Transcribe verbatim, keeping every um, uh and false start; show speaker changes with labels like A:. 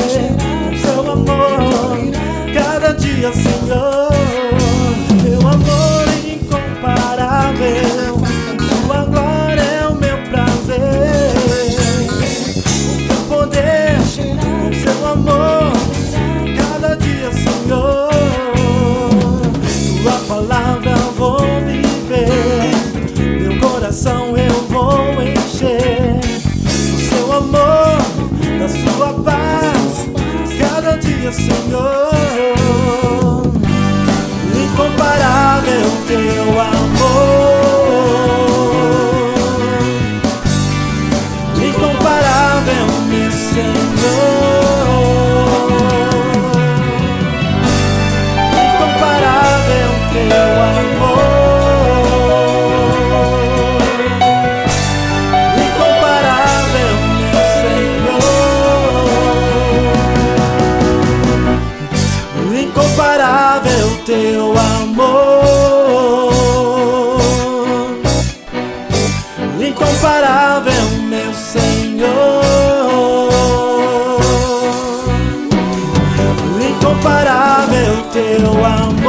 A: com seu amor cada dia, Senhor. Teu amor é incomparável, sua glória é o meu prazer. Com teu poder, com seu amor cada dia, Senhor. Tua palavra eu vou viver, meu coração eu vou encher do seu amor, da sua paz cada dia, Senhor. Incomparável teu amor, incomparável meu Senhor, incomparável teu amor, incomparável meu Senhor, incomparável teu amor, incomparável meu Senhor, incomparável teu amor.